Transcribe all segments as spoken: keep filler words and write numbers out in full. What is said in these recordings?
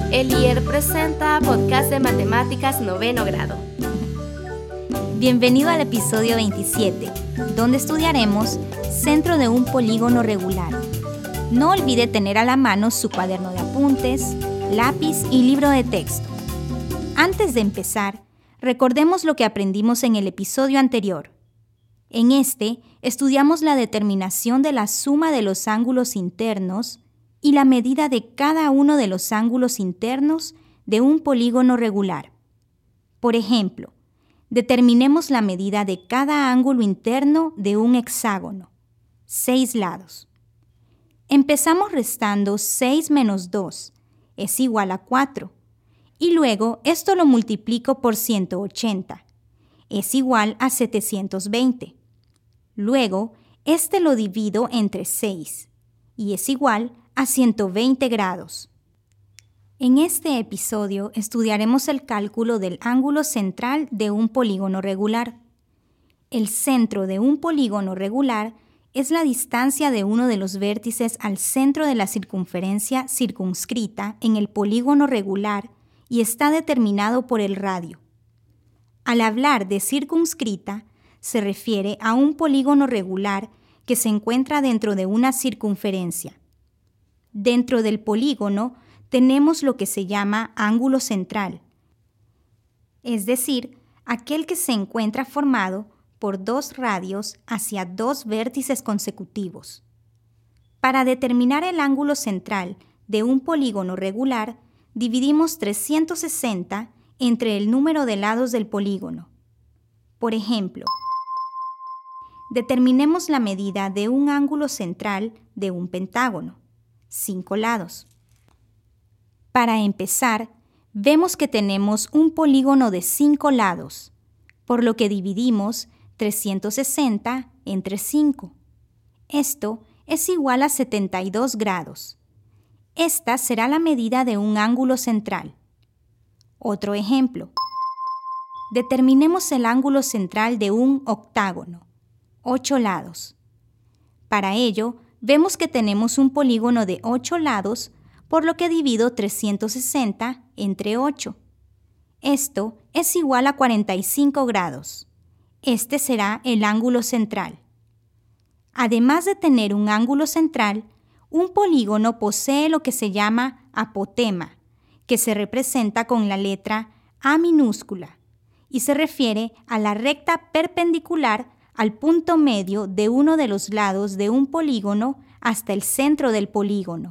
El I E R presenta Podcast de Matemáticas Noveno Grado. Bienvenido al episodio veintisiete, donde estudiaremos centro de un polígono regular. No olvide tener a la mano su cuaderno de apuntes, lápiz y libro de texto. Antes de empezar, recordemos lo que aprendimos en el episodio anterior. En este, estudiamos la determinación de la suma de los ángulos internos y la medida de cada uno de los ángulos internos de un polígono regular. Por ejemplo, determinemos la medida de cada ángulo interno de un hexágono, seis lados. Empezamos restando seis menos dos, es igual a cuatro, y luego esto lo multiplico por ciento ochenta, es igual a setecientos veinte. Luego, este lo divido entre seis, y es igual a ciento veinte grados. En este episodio estudiaremos el cálculo del ángulo central de un polígono regular. El centro de un polígono regular es la distancia de uno de los vértices al centro de la circunferencia circunscrita en el polígono regular y está determinado por el radio. Al hablar de circunscrita, se refiere a un polígono regular que se encuentra dentro de una circunferencia. Dentro del polígono tenemos lo que se llama ángulo central, es decir, aquel que se encuentra formado por dos radios hacia dos vértices consecutivos. Para determinar el ángulo central de un polígono regular, dividimos trescientos sesenta entre el número de lados del polígono. Por ejemplo, determinemos la medida de un ángulo central de un pentágono, cinco lados. Para empezar, vemos que tenemos un polígono de cinco lados, por lo que dividimos trescientos sesenta entre cinco. Esto es igual a setenta y dos grados. Esta será la medida de un ángulo central. Otro ejemplo. Determinemos el ángulo central de un octágono, ocho lados. Para ello, vemos que tenemos un polígono de ocho lados, por lo que divido trescientos sesenta entre ocho. Esto es igual a cuarenta y cinco grados. Este será el ángulo central. Además de tener un ángulo central, un polígono posee lo que se llama apotema, que se representa con la letra A minúscula y se refiere a la recta perpendicular al punto medio de uno de los lados de un polígono hasta el centro del polígono.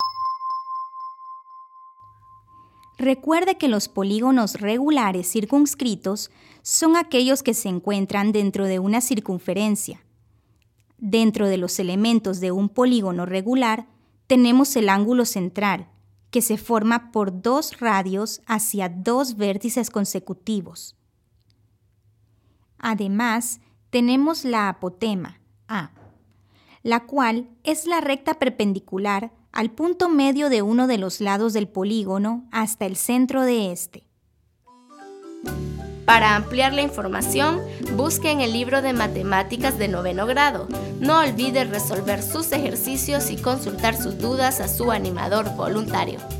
Recuerde que los polígonos regulares circunscritos son aquellos que se encuentran dentro de una circunferencia. Dentro de los elementos de un polígono regular tenemos el ángulo central, que se forma por dos radios hacia dos vértices consecutivos. Además, tenemos la apotema, A, la cual es la recta perpendicular al punto medio de uno de los lados del polígono hasta el centro de este. Para ampliar la información, busque en el libro de Matemáticas de Noveno Grado. No olvide resolver sus ejercicios y consultar sus dudas a su animador voluntario.